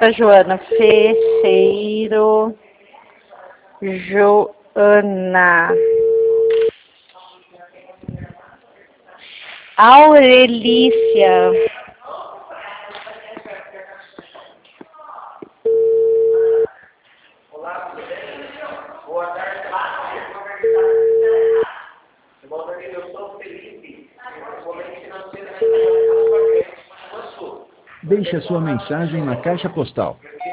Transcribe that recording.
Joana. Feceiro. Joana. Aurelícia. Olá, tudo bem? Boa tarde. Eu sou Felipe. Deixe a sua mensagem na caixa postal